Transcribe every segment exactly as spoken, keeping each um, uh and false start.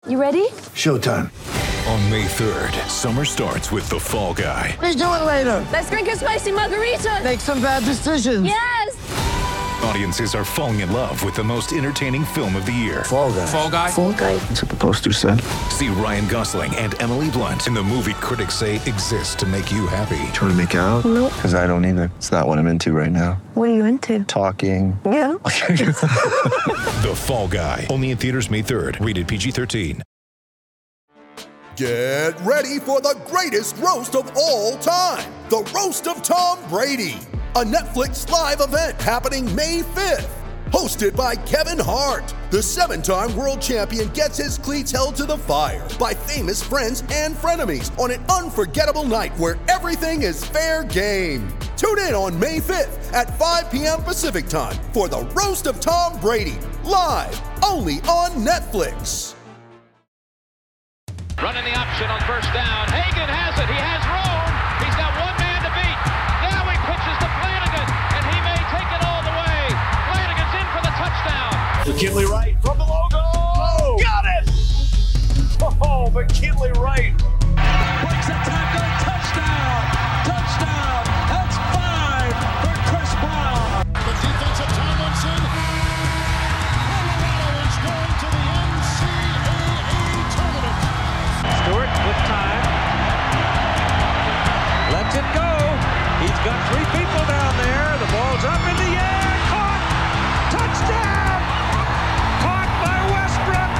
You ready? Showtime. On May third, summer starts with The Fall Guy. Let's do it later. Let's drink a spicy margarita. Make some bad decisions. Yes. Audiences are falling in love with the most entertaining film of the year. Fall Guy. Fall Guy? Fall Guy. That's what the poster said. See Ryan Gosling and Emily Blunt in the movie critics say exists to make you happy. Trying to make it out? Nope. Because I don't either. It's not what I'm into right now. What are you into? Talking. Yeah. The Fall Guy. Only in theaters May third. Rated P G thirteen. Get ready for the greatest roast of all time. The Roast of Tom Brady. A Netflix live event happening May fifth. Hosted by Kevin Hart. The seven-time world champion gets his cleats held to the fire by famous friends and frenemies on an unforgettable night where everything is fair game. Tune in on May fifth at five p.m. Pacific time for the Roast of Tom Brady. Live only on Netflix. Running the option on first down. Hagan has it. He has room. He's got one man to beat. Now he pitches to Flanagan, and he may take it all the way. Flanagan's in for the touchdown. McKinley Wright from the logo. Oh, got it! Oh, McKinley Wright. Breaks a tackle. Touchdown. Touchdown. That's five for Chris Brown. The defense of Tomlinson. Colorado is going to the N C double A tournament. Stewart with time. Lets it go. He's got three people down there. The ball's up in the air. Caught. Touchdown. Caught by Westbrook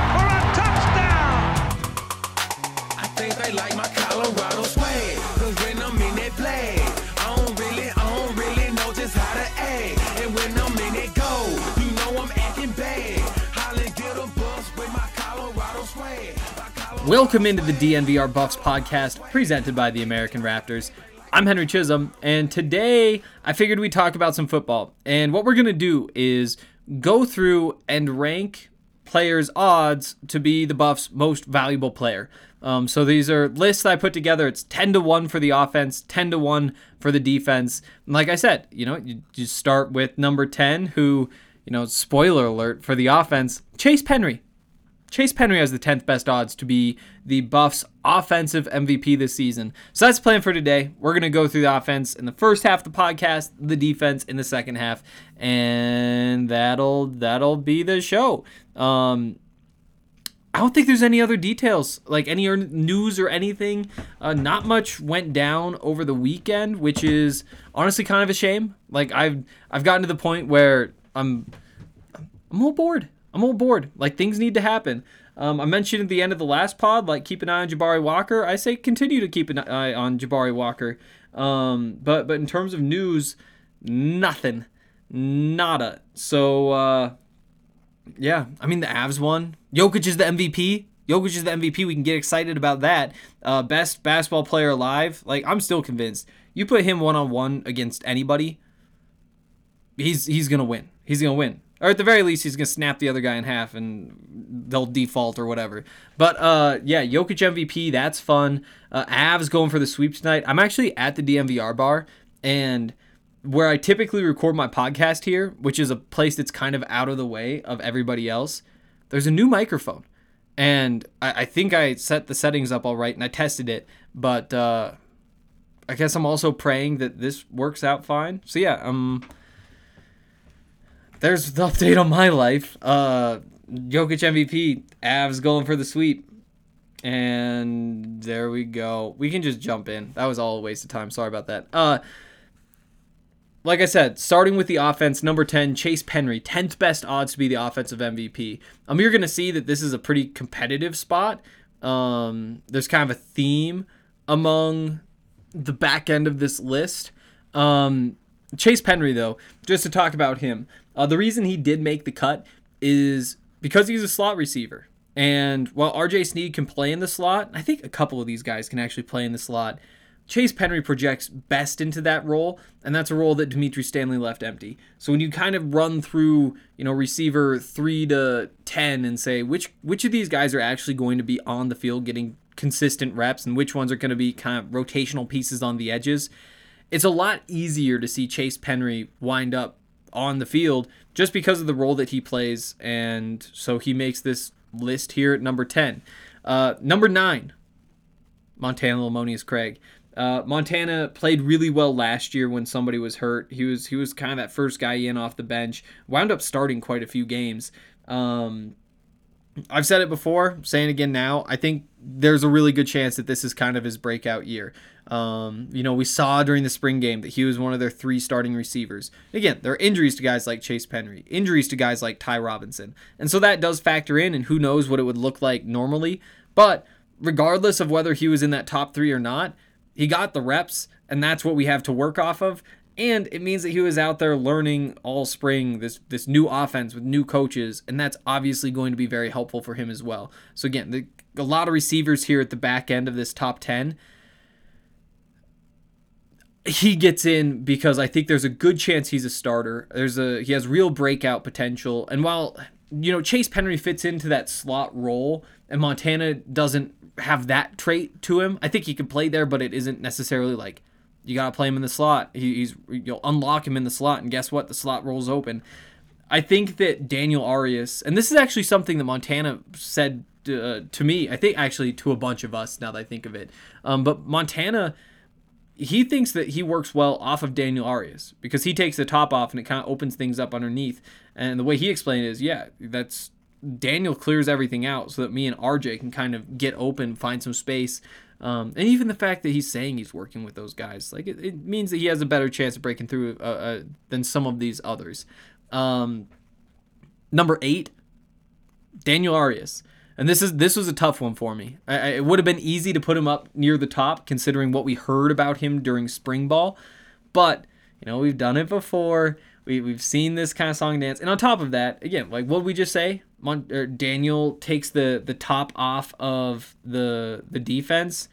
for a touchdown. I think they like my Colorado swag. Cause when I'm in that play, I don't really, I don't really know just how to act. And when I'm in it go, you know I'm acting bad. Holly get a bus with my Colorado swag. Welcome into the D N V R Buffs podcast, presented by the American Raptors. I'm Henry Chisholm, and today I figured we'd talk about some football. And what we're going to do is go through and rank players' odds to be the Buffs' most valuable player. Um, so these are lists I put together. It's ten to one for the offense, ten to one for the defense. And like I said, you know, you just start with number ten, who, you know, spoiler alert for the offense, Chase Penry. Chase Penry has the tenth best odds to be the Buffs' offensive M V P this season. So that's the plan for today. We're going to go through the offense in the first half of the podcast, the defense in the second half, and that'll that'll be the show. Um, I don't think there's any other details, like any news or anything. Uh, not much went down over the weekend, which is honestly kind of a shame. Like I've I've gotten to the point where I'm I'm a little bored. I'm all bored. Like, things need to happen. Um, I mentioned at the end of the last pod, like, keep an eye on Jabari Walker. I say continue to keep an eye on Jabari Walker. Um, but but in terms of news, nothing. Nada. So, uh, yeah. I mean, the Avs won. Jokic is the M V P. Jokic is the M V P. We can get excited about that. Uh, best basketball player alive. Like, I'm still convinced. You put him one-on-one against anybody, he's he's going to win. He's going to win. Or at the very least, he's going to snap the other guy in half and they'll default or whatever. But, uh, yeah, Jokic M V P, that's fun. Uh, Avs going for the sweep tonight. I'm actually at the D N V R bar, and where I typically record my podcast here, which is a place that's kind of out of the way of everybody else, there's a new microphone. And I, I think I set the settings up all right, and I tested it. But uh, I guess I'm also praying that this works out fine. So, yeah, um... there's the update on my life. Uh, Jokic M V P, Avs going for the sweep. And there we go. We can just jump in. That was all a waste of time. Sorry about that. Uh, like I said, starting with the offense, number ten, Chase Penry, tenth best odds to be the offensive M V P. Um, you're going to see that this is a pretty competitive spot. Um, there's kind of a theme among the back end of this list. Um, Chase Penry, though, just to talk about him, uh, the reason he did make the cut is because he's a slot receiver. And while R J Sneed can play in the slot, I think a couple of these guys can actually play in the slot, Chase Penry projects best into that role, and that's a role that Dimitri Stanley left empty. So when you kind of run through, you know, receiver three to ten and say which which of these guys are actually going to be on the field getting consistent reps and which ones are going to be kind of rotational pieces on the edges, it's a lot easier to see Chase Penry wind up on the field just because of the role that he plays, and so he makes this list here at number ten. Uh, number nine, Montana Lamonius Craig. Uh, Montana played really well last year when somebody was hurt. He was he was kind of that first guy in off the bench. Wound up starting quite a few games. Um, I've said it before, saying it again now. I think there's a really good chance that this is kind of his breakout year. Um, you know, we saw during the spring game that he was one of their three starting receivers. Again, there are injuries to guys like Chase Penry, injuries to guys like Ty Robinson. And so that does factor in, and who knows what it would look like normally. But regardless of whether he was in that top three or not, he got the reps, and that's what we have to work off of. And it means that he was out there learning all spring this this new offense with new coaches, and that's obviously going to be very helpful for him as well. So again, the, a lot of receivers here at the back end of this top ten. He gets in because I think there's a good chance he's a starter. There's a he has real breakout potential, and while you know Chase Penry fits into that slot role, and Montana doesn't have that trait to him, I think he can play there, but it isn't necessarily like you gotta play him in the slot. He, he's you'll unlock him in the slot, and guess what? The slot rolls open. I think that Daniel Arias, and this is actually something that Montana said uh, to me. I think actually to a bunch of us now that I think of it. Um, but Montana, he thinks that he works well off of Daniel Arias because he takes the top off and it kind of opens things up underneath. And the way he explained it is, yeah, that's Daniel clears everything out so that me and R J can kind of get open, find some space. Um, and even the fact that he's saying he's working with those guys, like it, it means that he has a better chance of breaking through uh, uh, than some of these others. Um, number eight, Daniel Arias. And this is this was a tough one for me. I, I, it would have been easy to put him up near the top considering what we heard about him during spring ball. But, you know, we've done it before. We, we've seen this kind of song and dance. And on top of that, again, like what did we just say? Mon- or Daniel takes the, the top off of the the defense.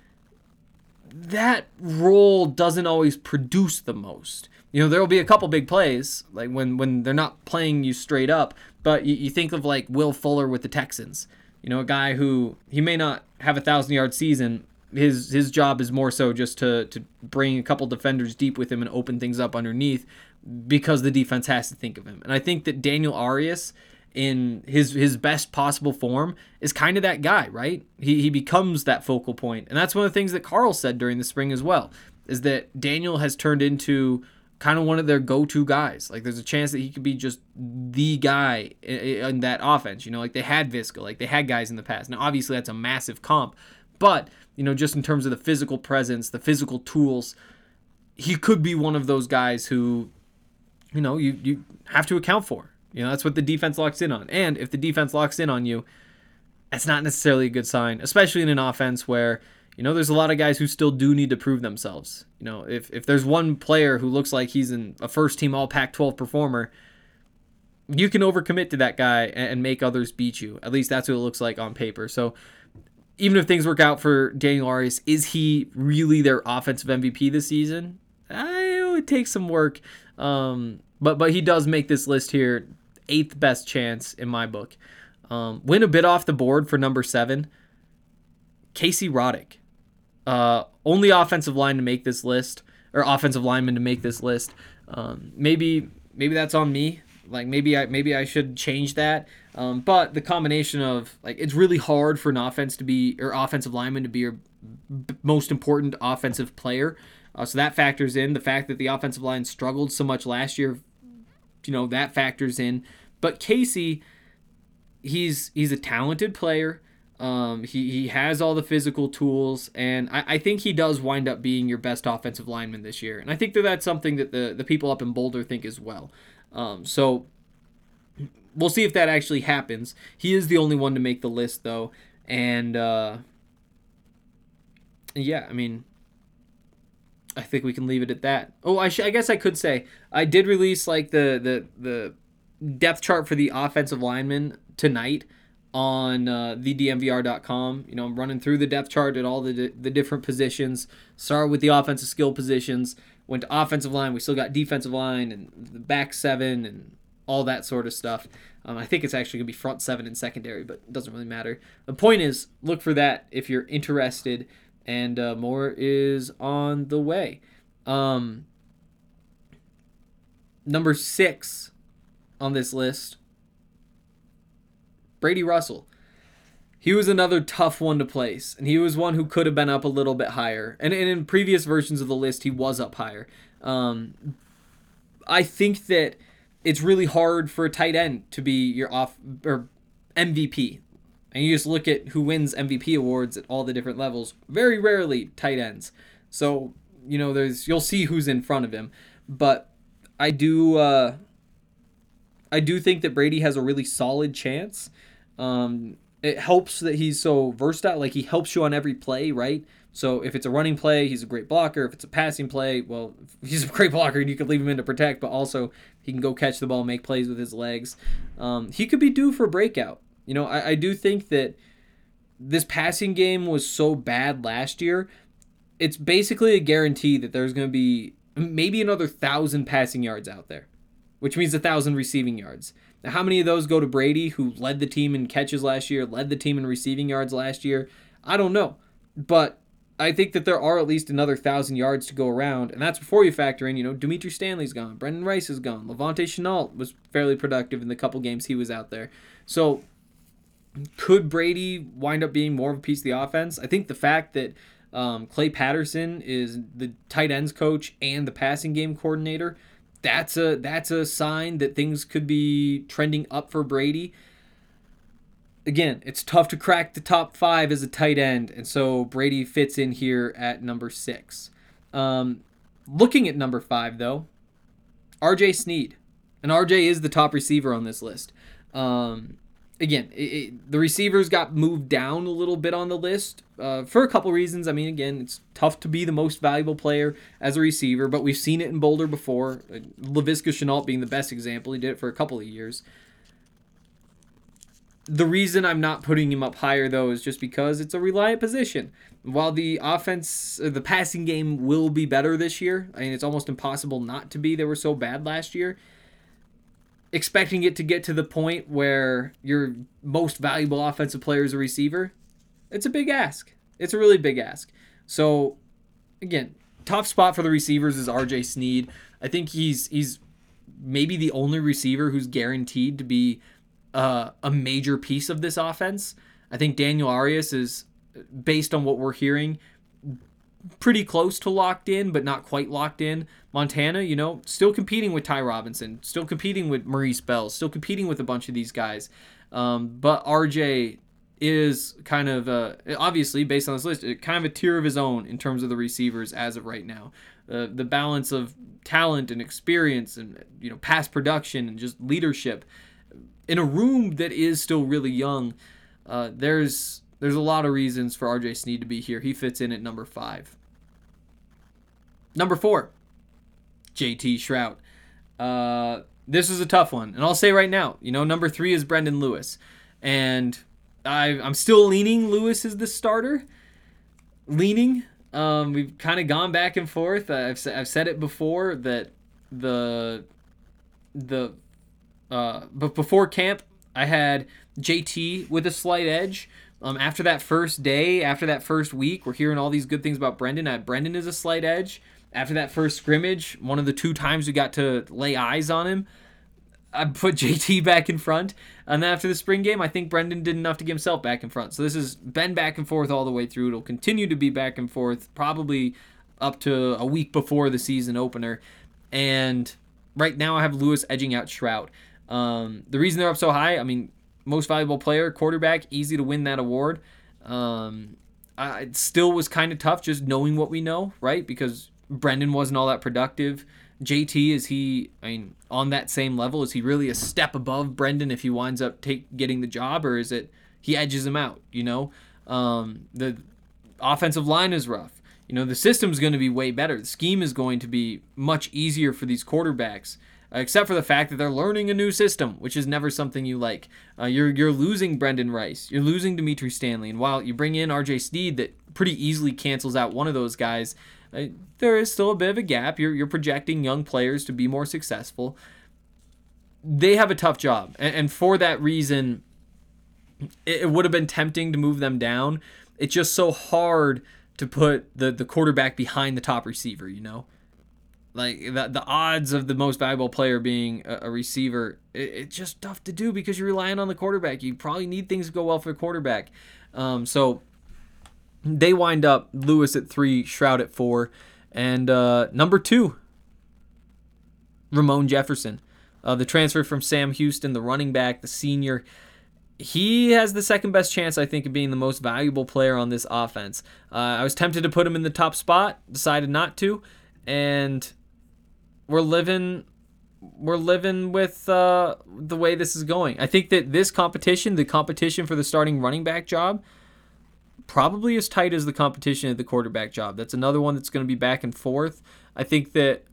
That role doesn't always produce the most. You know, there will be a couple big plays, like when, when they're not playing you straight up, but you, you think of like Will Fuller with the Texans. You know, a guy who, he may not have a thousand-yard season. His his job is more so just to, to bring a couple defenders deep with him and open things up underneath because the defense has to think of him. And I think that Daniel Arias, in his his best possible form, is kind of that guy, right? He he becomes that focal point. And that's one of the things that Carl said during the spring as well, is that Daniel has turned into kind of one of their go-to guys. Like there's a chance that he could be just the guy in, in that offense. You know, like they had Visca, like they had guys in the past. Now, obviously that's a massive comp, but, you know, just in terms of the physical presence, the physical tools, he could be one of those guys who, you know, you, you have to account for. You know, that's what the defense locks in on. And if the defense locks in on you, that's not necessarily a good sign, especially in an offense where, you know, there's a lot of guys who still do need to prove themselves. You know, if, if there's one player who looks like he's in a first-team All Pac twelve performer, you can overcommit to that guy and, and make others beat you. At least that's what it looks like on paper. So even if things work out for Daniel Arias, is he really their offensive M V P this season? I, it would take some work. Um, but but he does make this list here, eighth best chance in my book. Um, went a bit off the board for number seven, Casey Roddick. Uh, only offensive line to make this list, or offensive lineman to make this list. Um, maybe maybe that's on me. Like maybe I maybe I should change that. Um, but the combination of like it's really hard for an offense to be or offensive lineman to be your b- most important offensive player. Uh, so that factors in the fact that the offensive line struggled so much last year. You know that factors in. But Casey, he's he's a talented player. Um, he, he has all the physical tools, and I, I think he does wind up being your best offensive lineman this year. And I think that that's something that the, the people up in Boulder think as well. Um, so we'll see if that actually happens. He is the only one to make the list, though. And, uh, yeah, I mean, I think we can leave it at that. Oh, I, sh- I guess I could say, I did release, like, the, the, the depth chart for the offensive linemen tonight on uh, the D M V R dot com. You know, I'm running through the depth chart at all the the different positions. Started with the offensive skill positions, went to offensive line. We still got defensive line and the back seven and all that sort of stuff. Um, I think it's actually going to be front seven and secondary, but it doesn't really matter. The point is, look for that if you're interested, and uh, more is on the way. Um, number six on this list, Brady Russell. He was another tough one to place, and he was one who could have been up a little bit higher. And, and in previous versions of the list, he was up higher. Um, I think that it's really hard for a tight end to be your off or M V P. And you just look at who wins M V P awards at all the different levels. Very rarely tight ends. So, you know, there's you'll see who's in front of him. But I do uh, I do think that Brady has a really solid chance. Um, it helps that he's so versatile. Like, he helps you on every play, right? So if it's a running play, he's a great blocker. If it's a passing play, well, he's a great blocker and you could leave him in to protect, but also he can go catch the ball, make plays with his legs. Um, he could be due for a breakout. You know, I, I do think that this passing game was so bad last year, it's basically a guarantee that there's going to be maybe another thousand passing yards out there, which means a thousand receiving yards. Now, how many of those go to Brady, who led the team in catches last year, led the team in receiving yards last year? I don't know. But I think that there are at least another thousand yards to go around, and that's before you factor in, you know, Dimitri Stanley's gone, Brendan Rice is gone, Levante Chenault was fairly productive in the couple games he was out there. So could Brady wind up being more of a piece of the offense? I think the fact that um, Clay Patterson is the tight ends coach and the passing game coordinator, that's a that's a sign that things could be trending up for Brady. Again, it's tough to crack the top five as a tight end, and so Brady fits in here at number six. Um, looking at number five, though, R J Sneed. And R J is the top receiver on this list. Um, again, it, it, the receivers got moved down a little bit on the list uh, for a couple reasons. I mean, again, it's tough to be the most valuable player as a receiver, but we've seen it in Boulder before. Uh, Laviska Shenault being the best example. He did it for a couple of years. The reason I'm not putting him up higher, though, is just because it's a reliant position. While the offense, the passing game will be better this year, I mean, it's almost impossible not to be. They were so bad last year. Expecting it to get to the point where your most valuable offensive player is a receiver, it's a big ask. It's a really big ask. So, again, tough spot for the receivers is R J Sneed. I think he's he's maybe the only receiver who's guaranteed to be Uh, a major piece of this offense. I think Daniel Arias is, based on what we're hearing, pretty close to locked in, but not quite locked in. Montana, you know, still competing with Ty Robinson, still competing with Maurice Bell, still competing with a bunch of these guys. Um, but R J is kind of, uh, obviously, based on this list, kind of a tier of his own in terms of the receivers as of right now. Uh, the balance of talent and experience and, you know, past production and just leadership in a room that is still really young, uh, there's there's a lot of reasons for R J Sneed to be here. He fits in at number five. Number four, J T Shrout. Uh, this is a tough one, and I'll say right now, you know, number three is Brendan Lewis, and I, I'm still leaning Lewis is the starter. Leaning. Um, we've kind of gone back and forth. I've I've said it before that the the Uh, but before camp, I had J T with a slight edge. Um, after that first day, after that first week, we're hearing all these good things about Brendan. I had Brendan as a slight edge. After that first scrimmage, one of the two times we got to lay eyes on him, I put J T back in front. And then after the spring game, I think Brendan did enough to get himself back in front. So this has been back and forth all the way through. It'll continue to be back and forth, probably up to a week before the season opener. And right now I have Lewis edging out Shrout. Um, the reason they're up so high, I mean, most valuable player, quarterback, easy to win that award. Um, I, it still was kind of tough just knowing what we know, right? Because Brendan wasn't all that productive. J T, is he, I mean, on that same level? Is he really a step above Brendan if he winds up take, getting the job, or is it he edges him out, you know? Um, the offensive line is rough. You know, the system's going to be way better. The scheme is going to be much easier for these quarterbacks. Except for the fact that they're learning a new system, which is never something you like. Uh, you're you're losing Brendan Rice. You're losing Dimitri Stanley. And while you bring in R J Sneed, that pretty easily cancels out one of those guys, uh, there is still a bit of a gap. You're, you're projecting young players to be more successful. They have a tough job. And, and for that reason, it, it would have been tempting to move them down. It's just so hard to put the, the quarterback behind the top receiver, you know? Like the, the odds of the most valuable player being a, a receiver, it, it's just tough to do because you're relying on the quarterback. You probably need things to go well for the quarterback. Um, so they wind up Lewis at three, Shroud at four, and uh, number two, Ramon Jefferson, uh, the transfer from Sam Houston, the running back, the senior. He has the second best chance, I think, of being the most valuable player on this offense. Uh, I was tempted to put him in the top spot, decided not to, and we're living we're living with uh, the way this is going. I think that this competition, the competition for the starting running back job, probably as tight as the competition at the quarterback job. That's another one that's going to be back and forth. I think that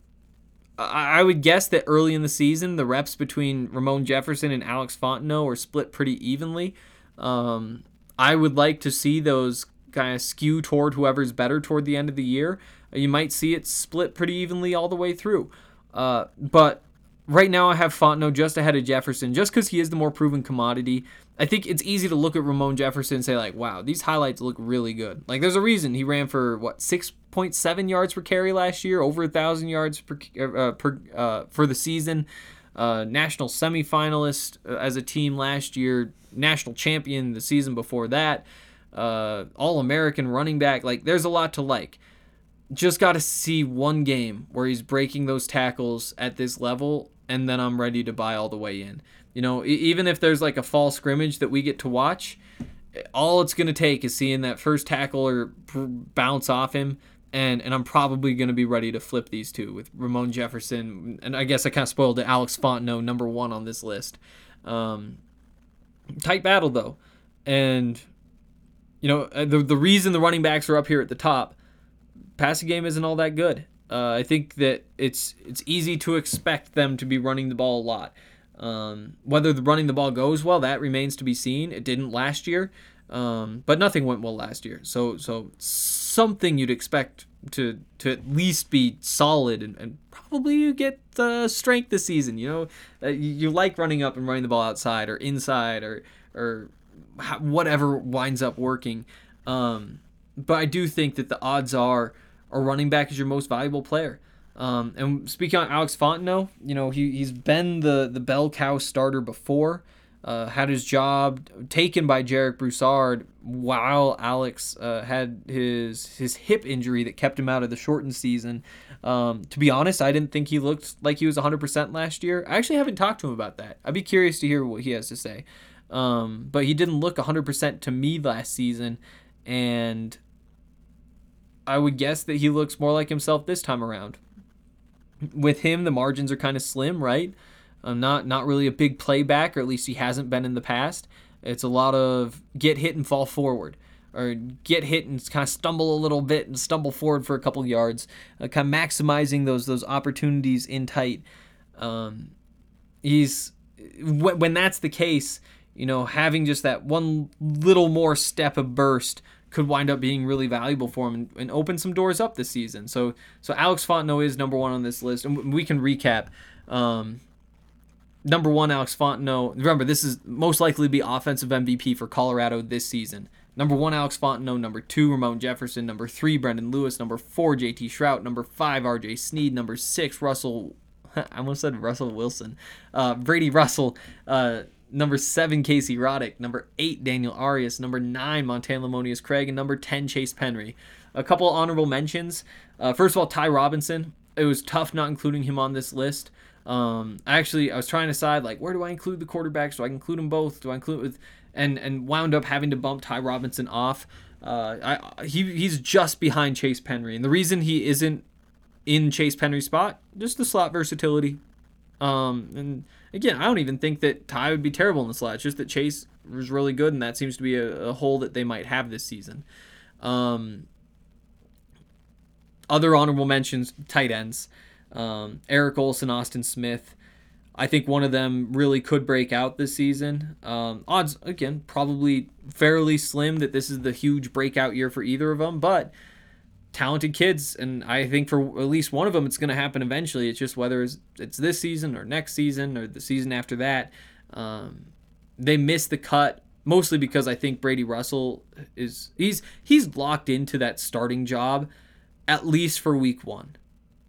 I would guess that early in the season, the reps between Ramon Jefferson and Alex Fontenot are split pretty evenly. Um, I would like to see those kind of skew toward whoever's better toward the end of the year. You might see it split pretty evenly all the way through. Uh, but right now I have Fontenot just ahead of Jefferson just because he is the more proven commodity. I think it's easy to look at Ramon Jefferson and say, like, wow, these highlights look really good. Like, there's a reason he ran for, what, six point seven yards per carry last year, over one thousand yards per, uh, per uh, for the season, uh, national semifinalist as a team last year, national champion the season before that, uh, All-American running back. Like, there's a lot to like. Just got to see one game where he's breaking those tackles at this level, and then I'm ready to buy all the way in. You know, even if there's like a fall scrimmage that we get to watch, all it's going to take is seeing that first tackle or bounce off him, and, and I'm probably going to be ready to flip these two with Ramon Jefferson. And I guess I kind of spoiled it. Alex Fontenot, number one on this list. Um, tight battle, though. And, you know, the, the reason the running backs are up here at the top, passing game isn't all that good. Uh, I think that it's it's easy to expect them to be running the ball a lot. Um, whether the running the ball goes well, that remains to be seen. It didn't last year, um, but nothing went well last year. So so something you'd expect to to at least be solid, and, and probably you get uh, strength this season. You know, uh, you, you like running up and running the ball outside or inside or or whatever winds up working. Um, but I do think that the odds are a running back is your most valuable player. Um, and speaking on Alex Fontenot, you know, he, he's been the, the bell cow starter before, uh, had his job taken by Jarek Broussard while Alex uh, had his his hip injury that kept him out of the shortened season. Um, to be honest, I didn't think he looked like he was one hundred percent last year. I actually haven't talked to him about that. I'd be curious to hear what he has to say. Um, but he didn't look one hundred percent to me last season, and I would guess that he looks more like himself this time around. With him, the margins are kind of slim, right? Um, not not really a big playback, or at least he hasn't been in the past. It's a lot of get hit and fall forward, or get hit and kind of stumble a little bit and stumble forward for a couple yards, uh, kind of maximizing those those opportunities in tight. Um, he's when, when that's the case, you know, having just that one little more step of burst could wind up being really valuable for him and, and open some doors up this season. So so Alex Fontenot is number one on this list, and we can recap. Um, number one, Alex Fontenot. Remember, this is most likely to be offensive M V P for Colorado this season. Number one, Alex Fontenot. Number two, Ramon Jefferson. Number three, Brendan Lewis. Number four, J T Shrout. Number five, R J Sneed. Number six, Russell. I almost said Russell Wilson. Uh, Brady Russell. Uh, Number seven, Casey Roddick. Number eight, Daniel Arias. Number nine, Montana Lamonius Craig. And number ten, Chase Penry. A couple honorable mentions. Uh, first of all, Ty Robinson. It was tough not including him on this list. Um, actually, I was trying to decide, like, where do I include the quarterbacks? Do I include them both? Do I include with, and and wound up having to bump Ty Robinson off. Uh, I he he's just behind Chase Penry, and the reason he isn't in Chase Penry's spot, just the slot versatility. Um, and again, I don't even think that Ty would be terrible in the slot. It's just that Chase was really good, and that seems to be a, a hole that they might have this season. Um, other honorable mentions, tight ends. Um, Eric Olson, Austin Smith. I think one of them really could break out this season. Um, odds, again, probably fairly slim that this is the huge breakout year for either of them, but talented kids, and I think for at least one of them it's going to happen eventually. It's just whether it's, it's this season or next season or the season after that. Um, they missed the cut mostly because I think Brady Russell is he's he's locked into that starting job at least for week one.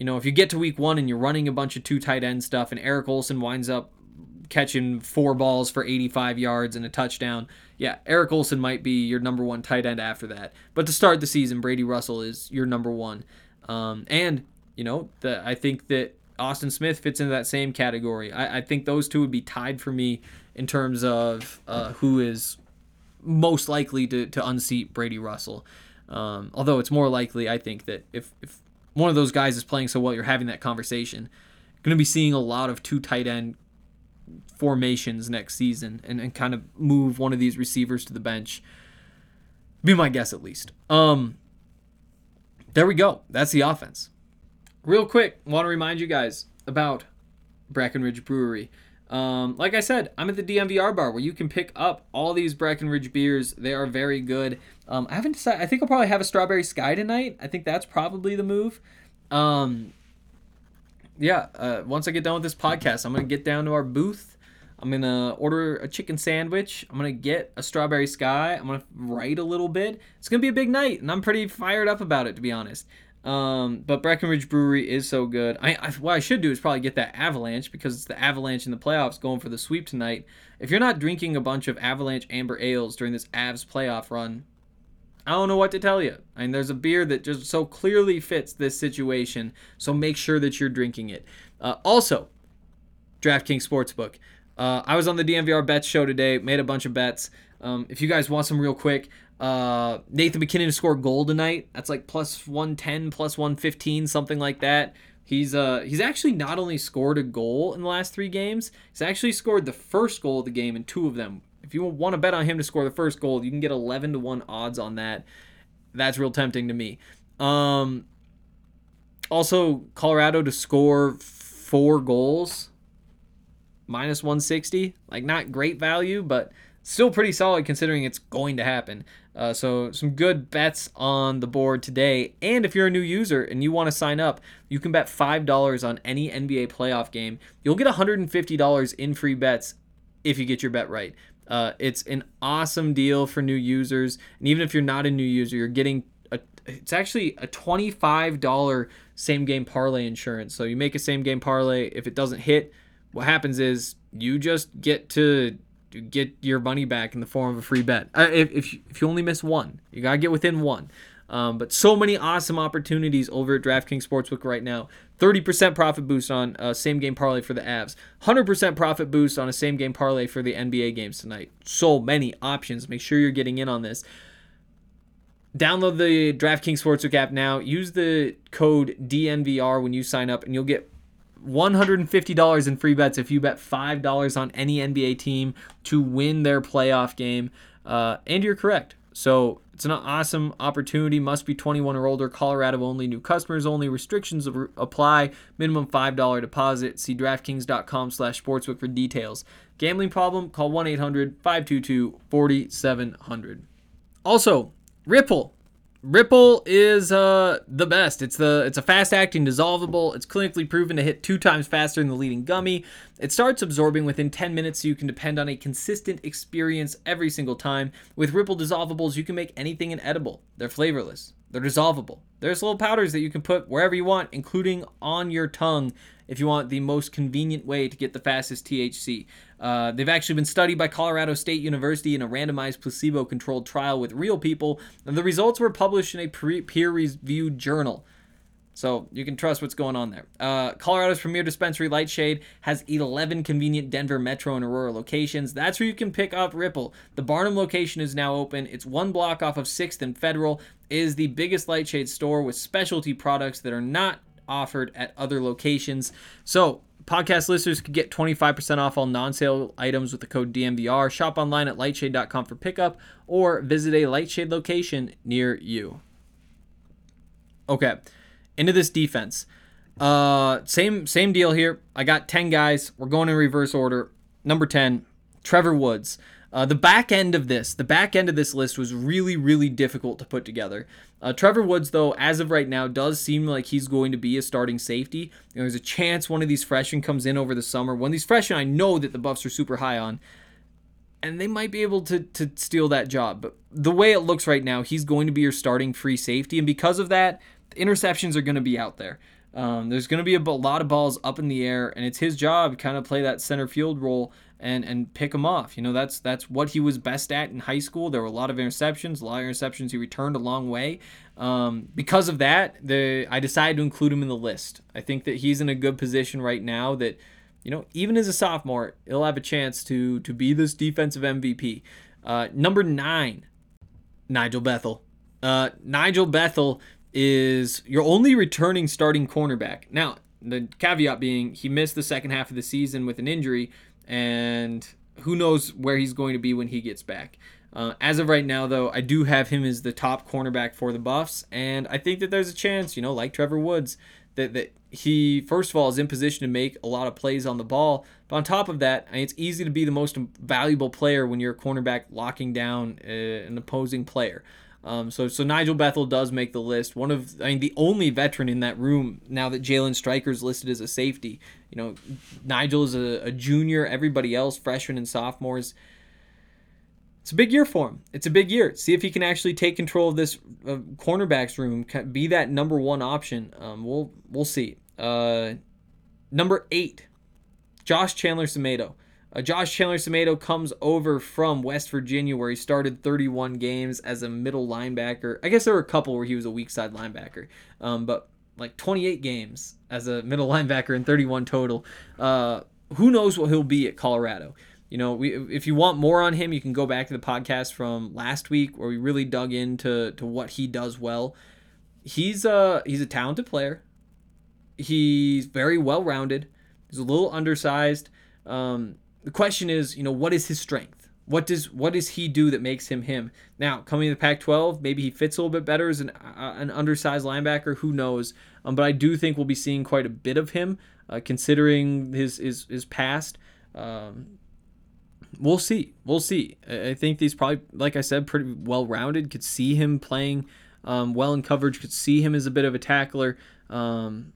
you know, if you get to week one and you're running a bunch of two tight end stuff and Eric Olsen winds up catching four balls for eighty-five yards and a touchdown, yeah, Eric Olsen might be your number one tight end after that. But to start the season, Brady Russell is your number one. Um, and, you know, the, I think that Austin Smith fits into that same category. I, I think those two would be tied for me in terms of uh, who is most likely to, to unseat Brady Russell. Um, although it's more likely, I think, that if, if one of those guys is playing so well, you're having that conversation. Going to be seeing a lot of two tight end formations next season and, and kind of move one of these receivers to the bench. Be my guess, at least. Um, there we go. That's the offense. Real quick, want to remind you guys about Breckenridge Brewery. Um, like I said, I'm at the D M V R bar where you can pick up all these Breckenridge beers. They are very good. Um, I haven't decided. I think I'll probably have a Strawberry Sky tonight. I think that's probably the move. Um, yeah, uh, once I get done with this podcast, I'm going to get down to our booth. I'm going to order a chicken sandwich. I'm going to get a Strawberry Sky. I'm going to write a little bit. It's going to be a big night, and I'm pretty fired up about it, to be honest. Um, but Breckenridge Brewery is so good. I, I what I should do is probably get that Avalanche because it's the Avalanche in the playoffs going for the sweep tonight. If you're not drinking a bunch of Avalanche Amber Ales during this Avs playoff run, I don't know what to tell you. I mean, there's a beer that just so clearly fits this situation, so make sure that you're drinking it. Uh, also, DraftKings Sportsbook. Uh, I was on the D M V R Bets show today, made a bunch of bets. Um, if you guys want some real quick, uh, Nathan McKinnon to score a goal tonight. That's like plus one ten, plus one fifteen, something like that. He's uh he's actually not only scored a goal in the last three games, he's actually scored the first goal of the game in two of them. If you want to bet on him to score the first goal, you can get eleven to one odds on that. That's real tempting to me. Um, also, Colorado to score four goals, minus one sixty. Like, not great value, but still pretty solid considering it's going to happen. Uh, so some good bets on the board today. And if you're a new user and you want to sign up, you can bet five dollars on any N B A playoff game. You'll get one hundred fifty dollars in free bets if you get your bet right. Uh, it's an awesome deal for new users. And even if you're not a new user, you're getting a, it's actually a twenty-five dollars same game parlay insurance. So you make a same game parlay. If it doesn't hit, what happens is you just get to get your money back in the form of a free bet. Uh, if, if, you, if you only miss one, you got to get within one. Um, but so many awesome opportunities over at DraftKings Sportsbook right now. thirty percent profit boost on a same-game parlay for the Avs. one hundred percent profit boost on a same-game parlay for the N B A games tonight. So many options. Make sure you're getting in on this. Download the DraftKings Sportsbook app now. Use the code D N V R when you sign up, and you'll get one hundred fifty dollars in free bets if you bet five dollars on any N B A team to win their playoff game. Uh, and you're correct. So it's an awesome opportunity. Must be twenty-one or older. Colorado only. New customers only. Restrictions apply. Minimum five dollars deposit. See DraftKings.com slash sportsbook for details. Gambling problem? Call one eight hundred five two two four seven zero zero. Also, Ripple. Ripple is uh, the best. It's the it's a fast-acting dissolvable. It's clinically proven to hit two times faster than the leading gummy. It starts absorbing within ten minutes, so you can depend on a consistent experience every single time. With Ripple dissolvables, you can make anything an edible. They're flavorless. They're dissolvable. There's little powders that you can put wherever you want, including on your tongue, if you want the most convenient way to get the fastest T H C. Uh, they've actually been studied by Colorado State University in a randomized placebo-controlled trial with real people, and the results were published in a pre- peer-reviewed journal. So you can trust what's going on there. Uh, Colorado's premier dispensary, Lightshade, has eleven convenient Denver Metro and Aurora locations. That's where you can pick up Ripple. The Barnum location is now open. It's one block off of sixth and Federal. It is the biggest Lightshade store with specialty products that are not offered at other locations. So podcast listeners could get twenty-five percent off all non-sale items with the code D M V R. Shop online at lightshade dot com for pickup or visit a Lightshade location near you. Okay. Into this defense. Uh, same same deal here. I got ten guys. We're going in reverse order. Number ten, Trevor Woods. Uh, the back end of this, the back end of this list was really, really difficult to put together. Uh, Trevor Woods, though, as of right now, does seem like he's going to be a starting safety. You know, there's a chance one of these freshmen comes in over the summer. One of these freshmen I know that the Buffs are super high on, and they might be able to, to steal that job. But the way it looks right now, he's going to be your starting free safety, and because of that, interceptions are going to be out there. Um, there's going to be a b- lot of balls up in the air, and it's his job to kind of play that center field role and and pick them off. You know, that's that's what he was best at in high school. There were a lot of interceptions, a lot of interceptions. He returned a long way. Um, because of that, the I decided to include him in the list. I think that he's in a good position right now that, you know, even as a sophomore, he'll have a chance to to be this defensive M V P. Uh, number nine, Nigel Bethel. Uh, Nigel Bethel is your only returning starting cornerback. Now, the caveat being he missed the second half of the season with an injury, and who knows where he's going to be when he gets back. Uh, as of right now, though, I do have him as the top cornerback for the Buffs, and I think that there's a chance, you know, like Trevor Woods, that, that he, first of all, is in position to make a lot of plays on the ball. But on top of that, I mean, it's easy to be the most valuable player when you're a cornerback locking down uh, an opposing player. Um, so so Nigel Bethel does make the list. One of, I mean, the only veteran in that room now that Jalen Stryker's listed as a safety. You know, Nigel is a, a junior. Everybody else, freshmen and sophomores. It's a big year for him. It's a big year. See if he can actually take control of this uh, cornerbacks room, be that number one option. Um, we'll we'll see. Uh, number eight, Josh Chandler-Semedo. Uh, Josh Chandler-Semedo comes over from West Virginia, where he started thirty-one games as a middle linebacker. I guess there were a couple where he was a weak side linebacker, um, but like twenty-eight games as a middle linebacker and thirty-one total. Uh, who knows what he'll be at Colorado? You know, we, if you want more on him, you can go back to the podcast from last week where we really dug into to what he does well. He's a, he's a talented player. He's very well-rounded. He's a little undersized. Um, the question is, you know, what is his strength? What does what does he do that makes him him? Now, coming to the Pac twelve, maybe he fits a little bit better as an uh, an undersized linebacker. Who knows? Um, but I do think we'll be seeing quite a bit of him, uh, considering his his his past. Um, we'll see. We'll see. I think he's probably, like I said, pretty well-rounded. Could see him playing um, well in coverage. Could see him as a bit of a tackler. Um,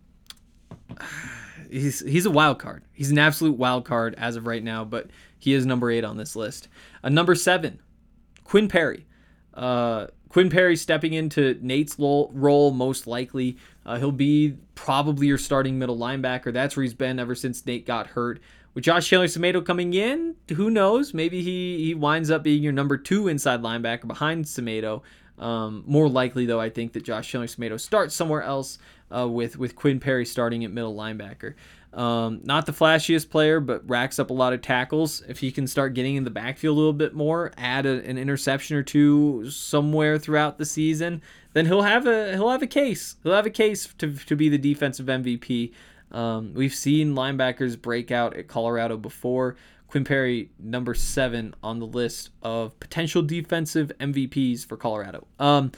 he's he's a wild card. He's an absolute wild card as of right now, but he is number eight on this list. Uh, number seven, Quinn Perry. Uh, Quinn Perry stepping into Nate's role most likely. Uh, he'll be probably your starting middle linebacker. That's where he's been ever since Nate got hurt. With Josh Chandler-Semedo coming in, who knows? Maybe he, he winds up being your number two inside linebacker behind Semedo. Um, more likely, though, I think that Josh Chandler-Semedo starts somewhere else uh, with, with Quinn Perry starting at middle linebacker. Um, not the flashiest player, but racks up a lot of tackles. If he can start getting in the backfield a little bit more, add a, an interception or two somewhere throughout the season, then he'll have a he'll have a case. He'll have a case to to be the defensive M V P. Um, we've seen linebackers break out at Colorado before. Quinn Perry, number seven on the list of potential defensive M V Ps for Colorado. Um,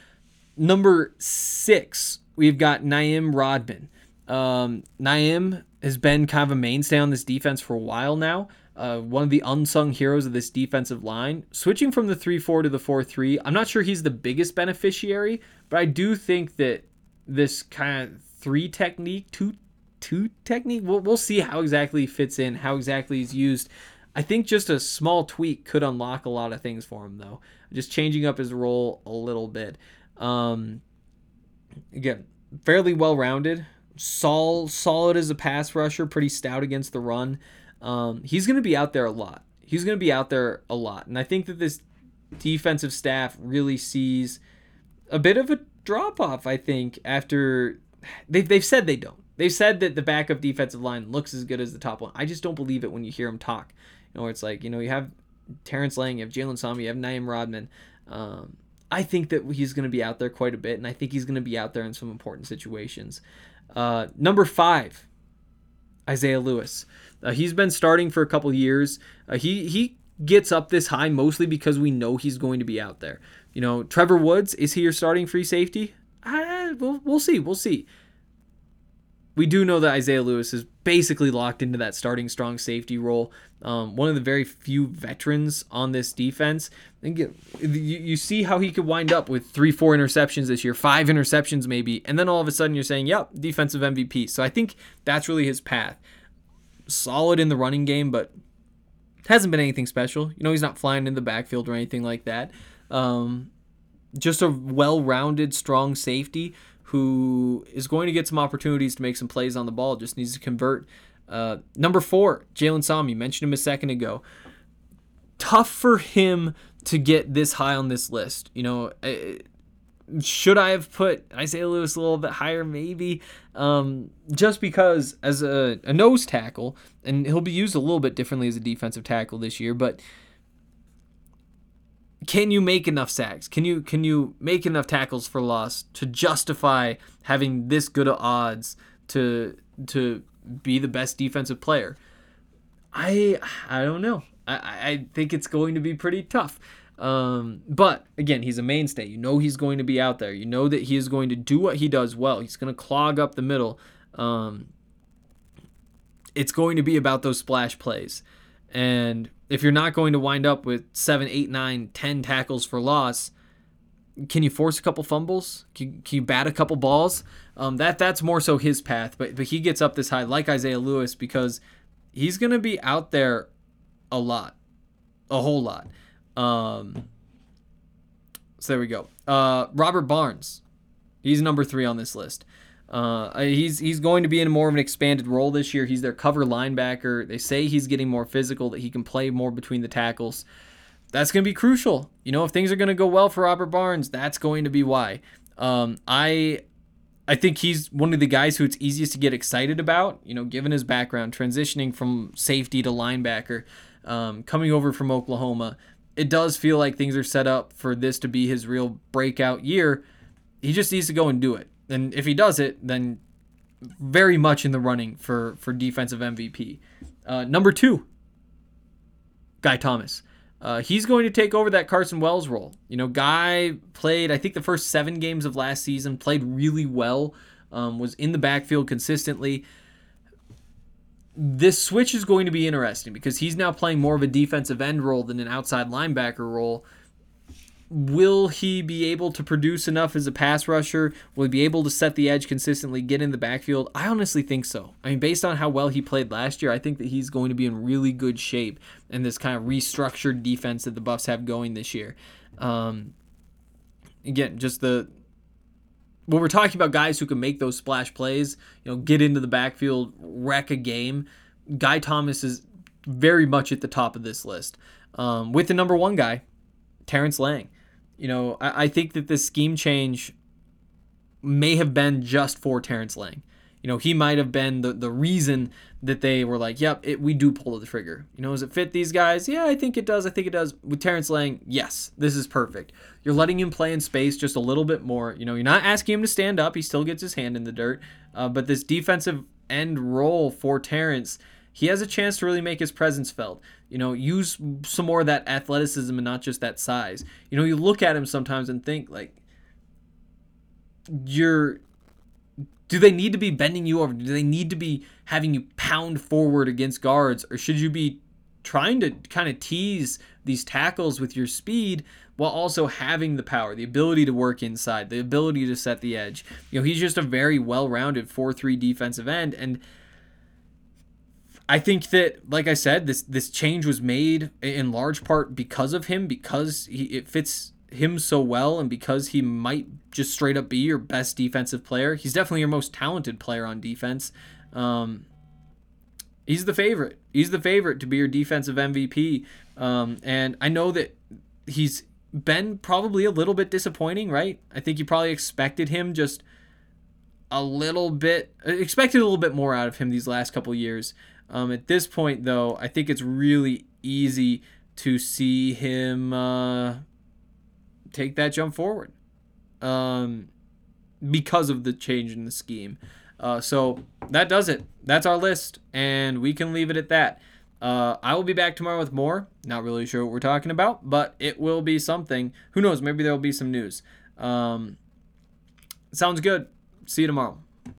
number six, we've got Naim Rodman. Um, Naim has been kind of a mainstay on this defense for a while now. Uh, one of the unsung heroes of this defensive line. Switching from the three four to the four three, I'm not sure he's the biggest beneficiary, but I do think that this kind of three technique, two two technique, we'll, we'll see how exactly he fits in, how exactly he's used. I think just a small tweak could unlock a lot of things for him, though. Just changing up his role a little bit. Um, again, fairly well-rounded. Sol, solid as a pass rusher, pretty stout against the run. Um, he's going to be out there a lot. He's going to be out there a lot. And I think that this defensive staff really sees a bit of a drop-off, I think, after... They've, they've said they don't. They've said that the backup defensive line looks as good as the top one. I just don't believe it when you hear them talk. You know, it's like, you know, you have Terrence Lang, you have Jalen Sami, you have Naim Rodman. Um, I think that he's going to be out there quite a bit, and I think he's going to be out there in some important situations. Uh, number five, Isaiah Lewis. Uh, he's been starting for a couple years. Uh, he he gets up this high mostly because we know he's going to be out there. You know, Trevor Woods, is he your starting free safety? Uh, we'll, we'll see. We'll see. We do know that Isaiah Lewis is basically locked into that starting strong safety role. Um, one of the very few veterans on this defense. And you, you see how he could wind up with three, four interceptions this year, five interceptions maybe, and then all of a sudden you're saying, yep, defensive M V P. So I think that's really his path. Solid in the running game, but hasn't been anything special. You know, he's not flying in the backfield or anything like that. Um, just a well-rounded, strong safety who is going to get some opportunities to make some plays on the ball, just needs to convert. Uh, number four, Jalen Saum, you mentioned him a second ago. Tough for him to get this high on this list. You know, should I have put Isaiah Lewis a little bit higher? Maybe. Um, just because as a, a nose tackle, and he'll be used a little bit differently as a defensive tackle this year, but can you make enough sacks? Can you can you make enough tackles for loss to justify having this good of odds to to be the best defensive player? I I don't know. I, I think it's going to be pretty tough. Um, but again, he's a mainstay. You know he's going to be out there. You know that he is going to do what he does well. He's going to clog up the middle. Um, it's going to be about those splash plays. And if you're not going to wind up with seven, eight, nine, ten tackles for loss, can you force a couple fumbles? Can, can you bat a couple balls? Um, that that's more so his path. But but he gets up this high like Isaiah Lewis because he's going to be out there a lot, a whole lot. Um, so there we go. Uh, Robert Barnes, he's number three on this list. Uh, he's he's going to be in more of an expanded role this year. He's their cover linebacker. They say he's getting more physical, that he can play more between the tackles. That's going to be crucial. You know, if things are going to go well for Robert Barnes, that's going to be why. Um, I I think he's one of the guys who it's easiest to get excited about, you know, given his background, transitioning from safety to linebacker, um, coming over from Oklahoma. It does feel like things are set up for this to be his real breakout year. He just needs to go and do it. And if he does it, then very much in the running for, for defensive M V P. Uh, number two, Guy Thomas. Uh, he's going to take over that Carson Wells role. You know, Guy played, I think, the first seven games of last season, played really well, um, was in the backfield consistently. This switch is going to be interesting because he's now playing more of a defensive end role than an outside linebacker role. Will he be able to produce enough as a pass rusher? Will he be able to set the edge consistently, get in the backfield? I honestly think so. I mean, based on how well he played last year, I think that he's going to be in really good shape in this kind of restructured defense that the Buffs have going this year. Um, again, just the when we're talking about guys who can make those splash plays, you know, get into the backfield, wreck a game, Guy Thomas is very much at the top of this list. Um, with the number one guy, Terrence Lang. You know, I, I think that this scheme change may have been just for Terrence Lang. You know, he might have been the, the reason that they were like, yep, it, we do pull the trigger. You know, does it fit these guys? Yeah, I think it does. I think it does. With Terrence Lang, yes, this is perfect. You're letting him play in space just a little bit more. You know, you're not asking him to stand up. He still gets his hand in the dirt. Uh, but this defensive end role for Terrence, he has a chance to really make his presence felt. You know, use some more of that athleticism and not just that size. You know, you look at him sometimes and think, like, you're... do they need to be bending you over? Do they need to be having you pound forward against guards? Or should you be trying to kind of tease these tackles with your speed while also having the power, the ability to work inside, the ability to set the edge? You know, he's just a very well-rounded four three defensive end. And I think that, like I said, this this change was made in large part because of him, because he, it fits him so well, and because he might just straight up be your best defensive player. He's definitely your most talented player on defense. Um, he's the favorite. He's the favorite to be your defensive M V P. Um, and I know that he's been probably a little bit disappointing, right? I think you probably expected him just a little bit, expected a little bit more out of him these last couple years. Um, at this point, though, I think it's really easy to see him uh, take that jump forward um, because of the change in the scheme. Uh, so that does it. That's our list, and we can leave it at that. Uh, I will be back tomorrow with more. Not really sure what we're talking about, but it will be something. Who knows? Maybe there will be some news. Um, sounds good. See you tomorrow.